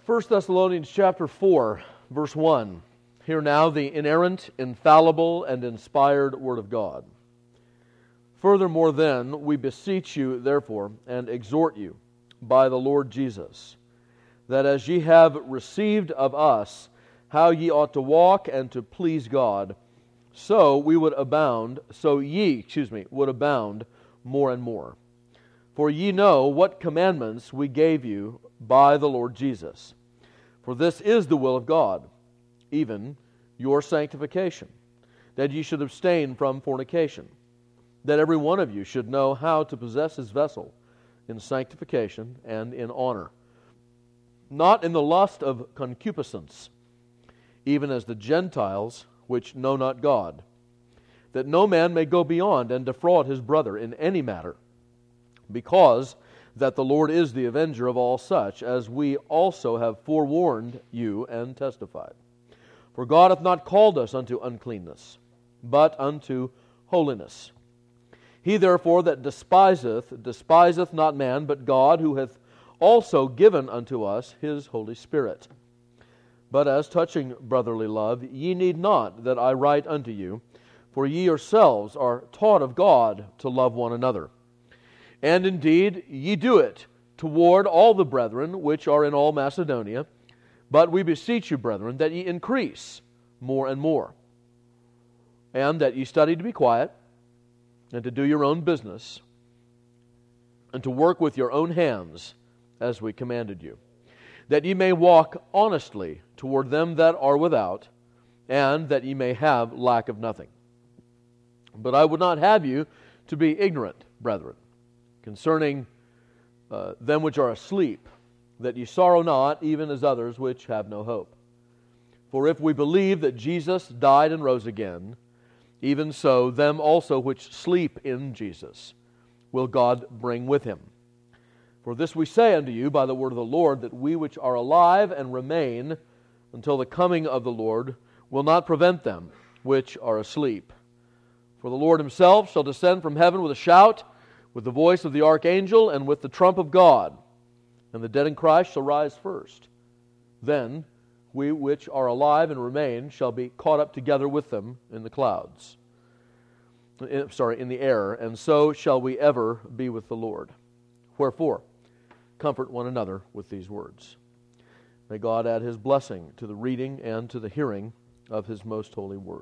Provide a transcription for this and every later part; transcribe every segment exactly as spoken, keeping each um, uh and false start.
First Thessalonians chapter four, verse one. Hear now the inerrant, infallible, and inspired Word of God. Furthermore then, we beseech you, therefore, and exhort you by the Lord Jesus, that as ye have received of us how ye ought to walk and to please God, so we would abound, so ye, excuse me, would abound more and more. For ye know what commandments we gave you by the Lord Jesus. For this is the will of God, even your sanctification, that ye should abstain from fornication, that every one of you should know how to possess his vessel in sanctification and in honor, not in the lust of concupiscence, even as the Gentiles which know not God, that no man may go beyond and defraud his brother in any matter, because that the Lord is the avenger of all such, as we also have forewarned you and testified. For God hath not called us unto uncleanness, but unto holiness. He therefore that despiseth, despiseth not man, but God, who hath also given unto us His Holy Spirit. But as touching brotherly love, ye need not that I write unto you, for ye yourselves are taught of God to love one another. And indeed, ye do it toward all the brethren which are in all Macedonia. But we beseech you, brethren, that ye increase more and more, and that ye study to be quiet, and to do your own business, and to work with your own hands, as we commanded you, that ye may walk honestly toward them that are without, and that ye may have lack of nothing. But I would not have you to be ignorant, brethren, concerning uh, them which are asleep, that ye sorrow not, even as others which have no hope. For if we believe that Jesus died and rose again, even so them also which sleep in Jesus will God bring with Him. For this we say unto you by the word of the Lord, that we which are alive and remain until the coming of the Lord will not prevent them which are asleep. For the Lord Himself shall descend from heaven with a shout, with the voice of the archangel, and with the trump of God. And the dead in Christ shall rise first. Then we which are alive and remain shall be caught up together with them in the clouds. In, sorry, in the air, and so shall we ever be with the Lord. Wherefore, comfort one another with these words. May God add His blessing to the reading and to the hearing of His most holy word.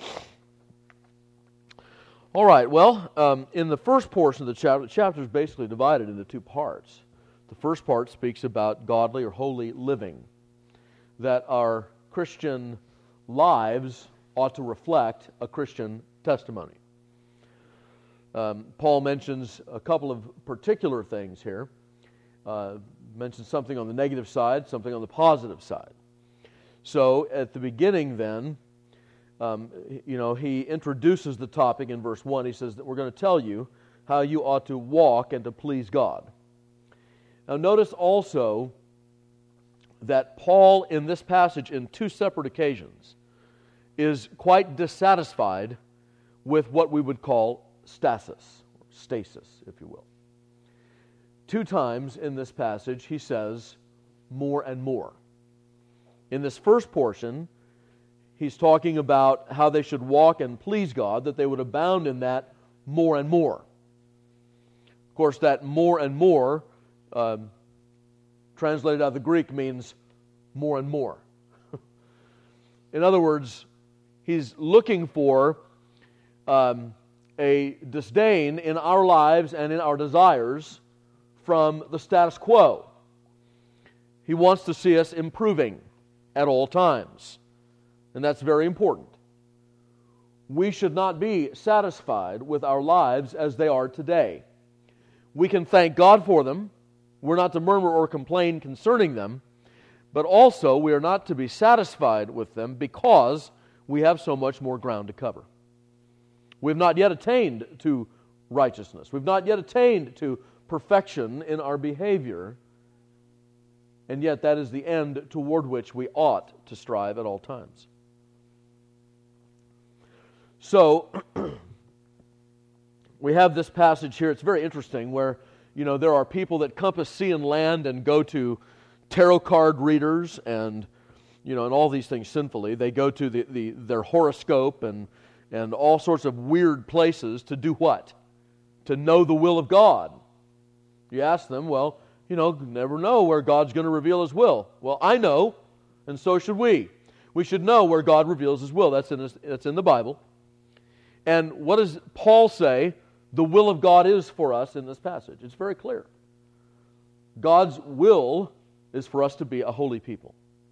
All right, well, um, in the first portion of the chapter, the chapter is basically divided into two parts. The first part speaks about godly or holy living, that our Christian lives ought to reflect a Christian testimony. Um, Paul mentions a couple of particular things here. Uh, mentions something on the negative side, something on the positive side. So at the beginning then, um, you know, he introduces the topic in verse one. He says that we're going to tell you how you ought to walk and to please God. Now notice also that Paul in this passage in two separate occasions is quite dissatisfied with what we would call stasis, or stasis, if you will. Two times in this passage he says more and more. In this first portion, he's talking about how they should walk and please God, that they would abound in that more and more. Of course, that more and more, uh, translated out of the Greek, means more and more. In other words, he's looking for um, a disdain in our lives and in our desires from the status quo. He wants to see us improving at all times. And that's very important. We should not be satisfied with our lives as they are today. We can thank God for them. We're not to murmur or complain concerning them. But also, we are not to be satisfied with them because we have so much more ground to cover. We've not yet attained to righteousness. We've not yet attained to perfection in our behavior. And yet that is the end toward which we ought to strive at all times. So, we have this passage here. It's very interesting where, you know, there are people that compass sea and land and go to, tarot card readers and, you know, and all these things sinfully. They go to the, the their horoscope and and all sorts of weird places to do what? To know the will of God. You ask them, well, you know, never know where God's going to reveal His will. Well, I know, and so should we. We should know where God reveals His will. That's in, his, that's in the Bible. And what does Paul say the will of God is for us in this passage? It's very clear. God's will is for us to be a holy people.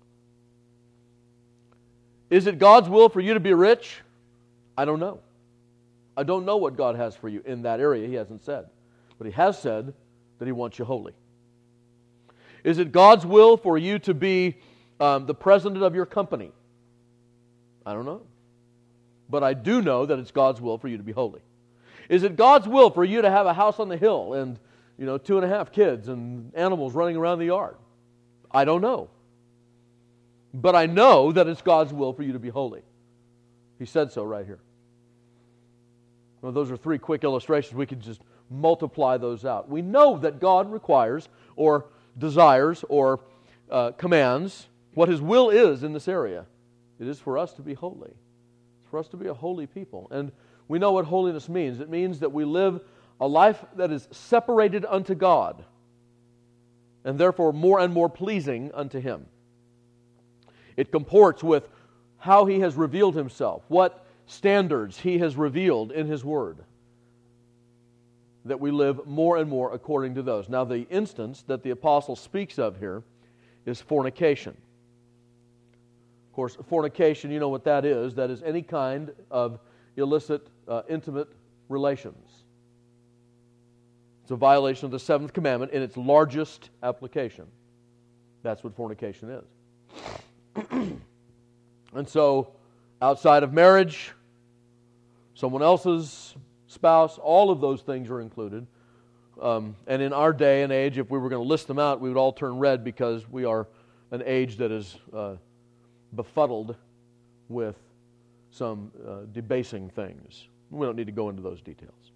Is it God's will for you to be rich? I don't know. I don't know what God has for you in that area. He hasn't said. But He has said that He wants you holy. Is it God's will for you to be um, the president of your company? I don't know. But I do know that it's God's will for you to be holy. Is it God's will for you to have a house on the hill and, you know, two and a half kids and animals running around the yard? I don't know. But I know that it's God's will for you to be holy. He said so right here. Well, those are three quick illustrations. We could just multiply those out. We know that God requires or desires or uh, commands what His will is in this area. It is for us to be holy. It's for us to be a holy people. And we know what holiness means. It means that we live a life that is separated unto God and therefore more and more pleasing unto Him. It comports with how He has revealed Himself, what standards He has revealed in His Word, that we live more and more according to those. Now, the instance that the apostle speaks of here is fornication. Of course, fornication, you know what that is. That is any kind of illicit, uh, intimate relations. It's a violation of the seventh commandment in its largest application. That's what fornication is. And so, outside of marriage, someone else's spouse, all of those things are included. Um, and in our day and age, if we were going to list them out, we would all turn red because we are an age that is uh, befuddled with some uh, debasing things. We don't need to go into those details.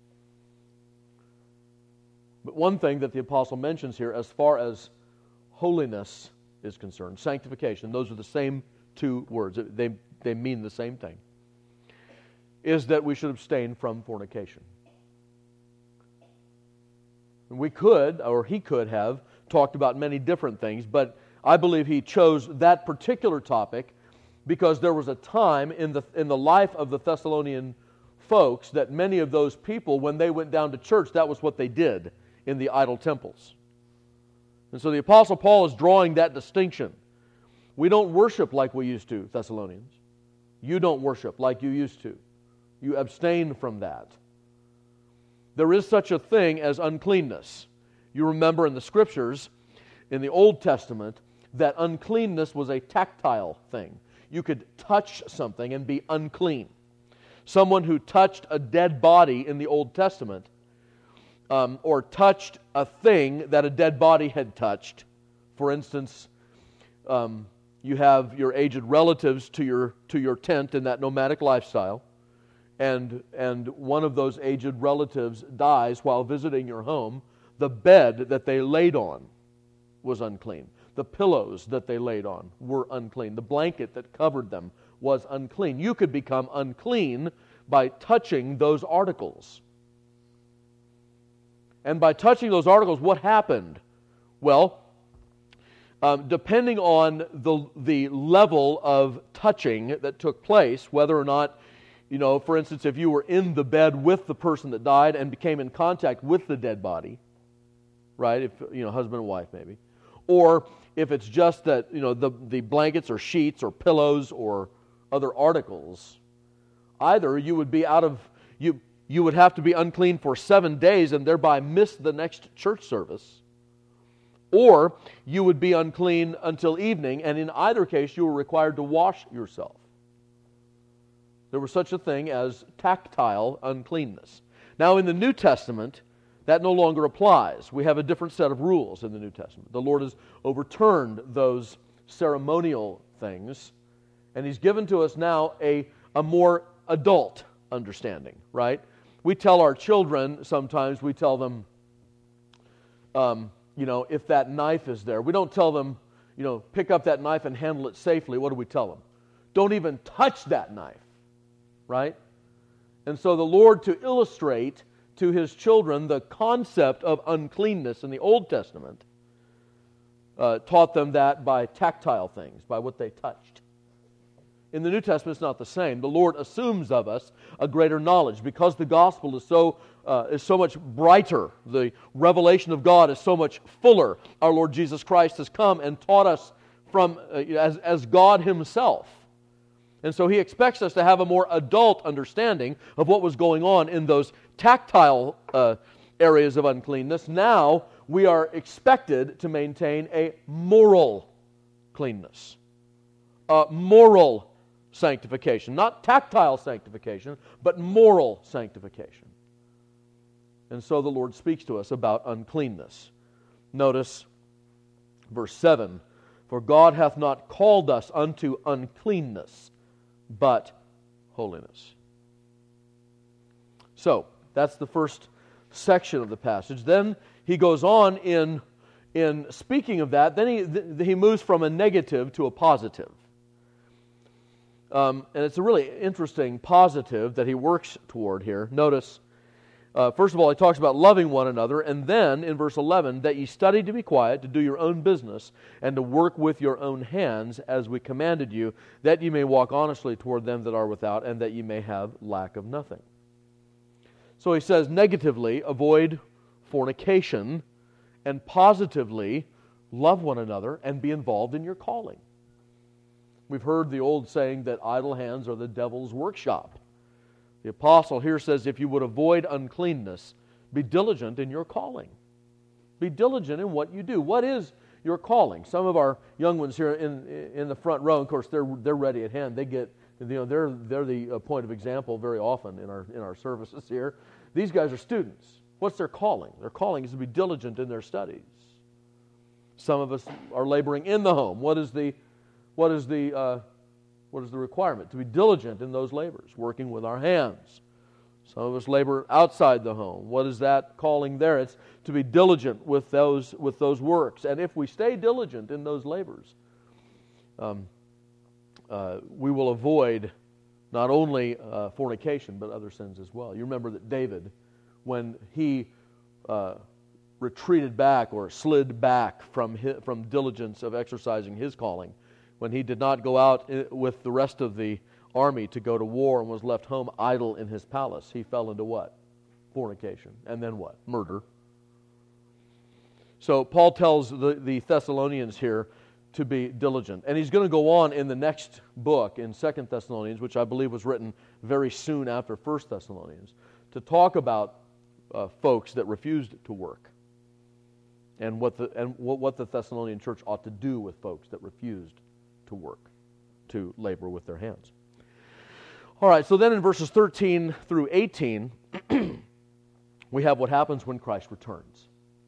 But one thing that the apostle mentions here as far as holiness is concerned, sanctification, those are the same two words. They, they mean the same thing, is that we should abstain from fornication. We could, or he could have, talked about many different things, but I believe he chose that particular topic because there was a time in the in the life of the Thessalonian folks that many of those people, when they went down to church, that was what they did in the idol temples. And so the Apostle Paul is drawing that distinction. We don't worship like we used to, Thessalonians. You don't worship like you used to. You abstain from that. There is such a thing as uncleanness. You remember in the Scriptures, in the Old Testament, that uncleanness was a tactile thing. You could touch something and be unclean. Someone who touched a dead body in the Old Testament, um, or touched a thing that a dead body had touched. For instance, um, you have your aged relatives to your to your tent in that nomadic lifestyle, and and one of those aged relatives dies while visiting your home. The bed that they laid on was unclean. The pillows that they laid on were unclean. The blanket that covered them was unclean. You could become unclean by touching those articles. And by touching those articles, what happened? Well, um, depending on the, the level of touching that took place, whether or not, you know, for instance, if you were in the bed with the person that died and became in contact with the dead body, right, if, you know, husband and wife maybe, or if it's just that, you know, the, the blankets or sheets or pillows or other articles, either you would be out of, you you would have to be unclean for seven days and thereby miss the next church service, or you would be unclean until evening, and in either case you were required to wash yourself. There was such a thing as tactile uncleanness. Now in the New Testament, that no longer applies. We have a different set of rules in the New Testament. The Lord has overturned those ceremonial things, and He's given to us now a, a more adult understanding, right? We tell our children, sometimes we tell them, um, you know, if that knife is there. We don't tell them, you know, pick up that knife and handle it safely, what do we tell them? Don't even touch that knife, right? And so the Lord, to illustrate to His children the concept of uncleanness in the Old Testament, uh, taught them that by tactile things, by what they touched. In the New Testament, it's not the same. The Lord assumes of us a greater knowledge because the gospel is so uh, is so much brighter. The revelation of God is so much fuller. Our Lord Jesus Christ has come and taught us from uh, as as God Himself, and so He expects us to have a more adult understanding of what was going on in those tactile uh, areas of uncleanness. Now we are expected to maintain a moral cleanness, a moral sanctification, not tactile sanctification, but moral sanctification. And so the Lord speaks to us about uncleanness. Notice verse seven, "For God hath not called us unto uncleanness, but holiness." So, that's the first section of the passage. Then he goes on in, in speaking of that, then he, th- he moves from a negative to a positive. Um, and it's a really interesting positive that he works toward here. Notice, uh, first of all, he talks about loving one another, and then in verse eleven, "That ye study to be quiet, to do your own business, and to work with your own hands, as we commanded you, that ye may walk honestly toward them that are without, and that ye may have lack of nothing." So he says, negatively, avoid fornication, and positively, love one another and be involved in your calling. We've heard the old saying that idle hands are the devil's workshop. The apostle here says, if you would avoid uncleanness, be diligent in your calling. Be diligent in what you do. What is your calling? Some of our young ones here in in the front row, of course, they're they're ready at hand. They get, you know, they're they're the point of example very often in our in our services here. These guys are students. What's their calling? Their calling is to be diligent in their studies. Some of us are laboring in the home. What is the What is the uh, what is the requirement? To be diligent in those labors, working with our hands. Some of us labor outside the home. What is that calling there? It's to be diligent with those with those works. And if we stay diligent in those labors, um, uh, we will avoid not only uh, fornication but other sins as well. You remember that David, when he uh, retreated back or slid back from his, from diligence of exercising his calling, when he did not go out with the rest of the army to go to war and was left home idle in his palace, he fell into what? Fornication. And then what? Murder. So Paul tells the, the Thessalonians here to be diligent. And he's going to go on in the next book, in Second Thessalonians, which I believe was written very soon after First Thessalonians, to talk about uh, folks that refused to work and what the and what, what the Thessalonian church ought to do with folks that refused to work, to labor with their hands. All right, so then in verses thirteen through eighteen, we have what happens when Christ returns.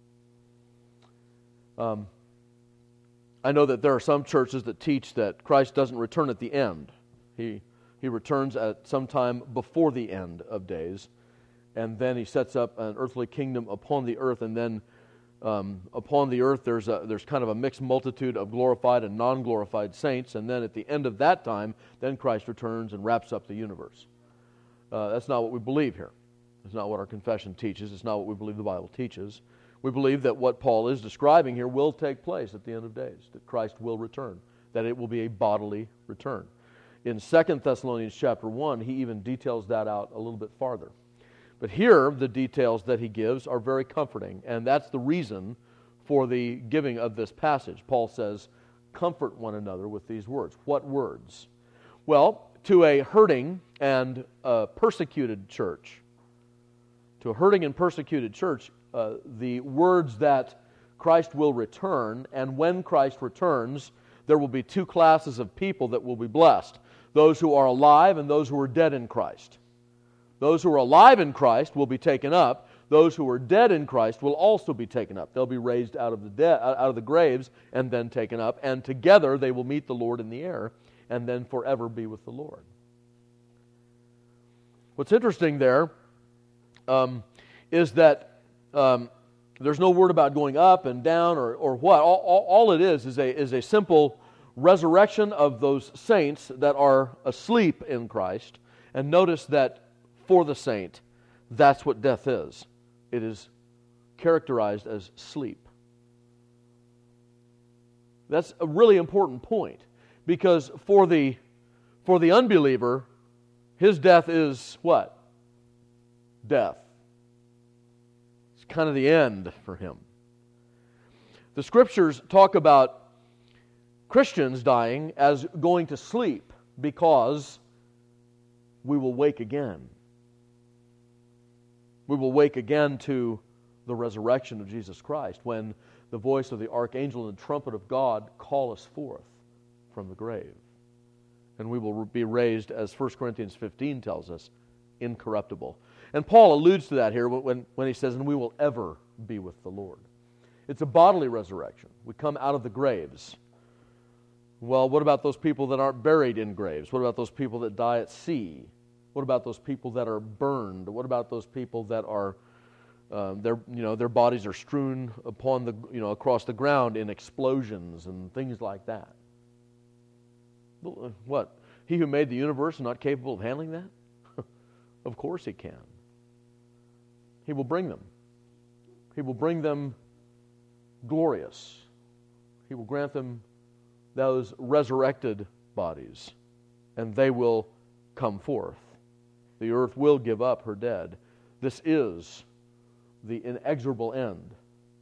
Um, I know that there are some churches that teach that Christ doesn't return at the end. He he returns at some time before the end of days, and then he sets up an earthly kingdom upon the earth, and then um, upon the earth there's a, there's kind of a mixed multitude of glorified and non-glorified saints, and then at the end of that time, then Christ returns and wraps up the universe. Uh, that's not what we believe here. It's not what our confession teaches. It's not what we believe the Bible teaches. We believe that what Paul is describing here will take place at the end of days, that Christ will return, that it will be a bodily return. In Second Thessalonians chapter one, he even details that out a little bit farther. But here, the details that he gives are very comforting, and that's the reason for the giving of this passage. Paul says, comfort one another with these words. What words? Well, to a hurting and uh, persecuted church, to a hurting and persecuted church, uh, the words that Christ will return, and when Christ returns, there will be two classes of people that will be blessed. Those who are alive and those who are dead in Christ. Those who are alive in Christ will be taken up. Those who are dead in Christ will also be taken up. They'll be raised out of the de- out of the graves and then taken up, and together they will meet the Lord in the air and then forever be with the Lord. What's interesting there um, is that um, There's no word about going up and down or, or what. All, all, all it is is a, is a simple resurrection of those saints that are asleep in Christ. And notice that for the saint, that's what death is. It is characterized as sleep. That's a really important point, because for the for the unbeliever, his death is what? Death. It's kind of the end for him. The Scriptures talk about Christians dying as going to sleep because we will wake again. We will wake again to the resurrection of Jesus Christ when the voice of the archangel and the trumpet of God call us forth from the grave. And we will be raised, as First Corinthians fifteen tells us, incorruptible. And Paul alludes to that here when, when he says, and we will ever be with the Lord. It's a bodily resurrection. We come out of the graves. Well, what about those people that aren't buried in graves? What about those people that die at sea? What about those people that are burned? What about those people that are, uh, their you know, their bodies are strewn upon the you know across the ground in explosions and things like that? What? He who made the universe is not capable of handling that? Of course He can. He will bring them. He will bring them glorious. He will grant them those resurrected bodies, and they will come forth. The earth will give up her dead. This is the inexorable end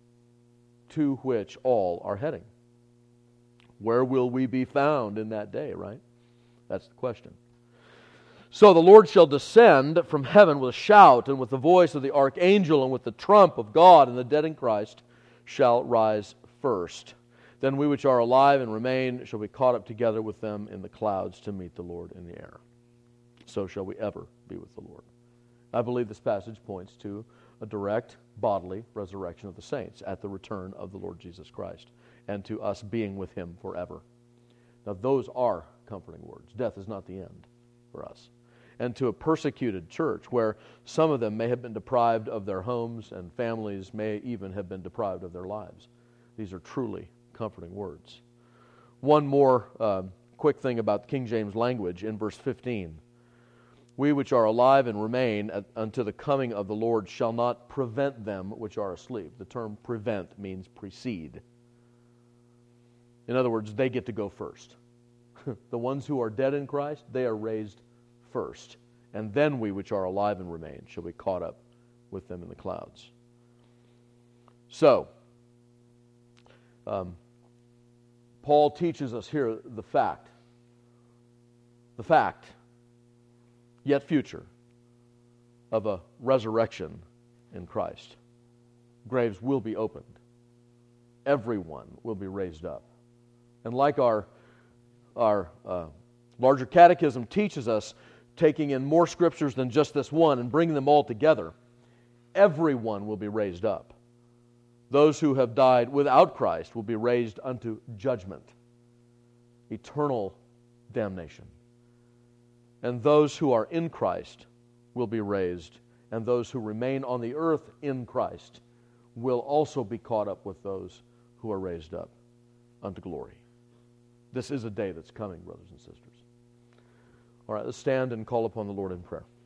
to which all are heading. Where will we be found in that day, right? That's the question. So the Lord shall descend from heaven with a shout, and with the voice of the archangel, and with the trump of God, and the dead in Christ shall rise first. Then we which are alive and remain shall be caught up together with them in the clouds to meet the Lord in the air. So shall we ever be with the Lord. I believe this passage points to a direct bodily resurrection of the saints at the return of the Lord Jesus Christ, and to us being with Him forever. Now those are comforting words. Death is not the end for us. And to a persecuted church where some of them may have been deprived of their homes, and families may even have been deprived of their lives. These are truly comforting words. One more uh, quick thing about King James language in verse fifteen. We which are alive and remain at, unto the coming of the Lord shall not prevent them which are asleep. The term prevent means precede. In other words, they get to go first. The ones who are dead in Christ, they are raised first. And then we which are alive and remain shall be caught up with them in the clouds. So, um, Paul teaches us here the fact, the fact, yet future, of a resurrection in Christ. Graves will be opened. Everyone will be raised up. And like our, our uh, larger catechism teaches us, taking in more scriptures than just this one and bringing them all together, everyone will be raised up. Those who have died without Christ will be raised unto judgment, eternal damnation. And those who are in Christ will be raised, and those who remain on the earth in Christ will also be caught up with those who are raised up unto glory. This is a day that's coming, brothers and sisters. All right, let's stand and call upon the Lord in prayer.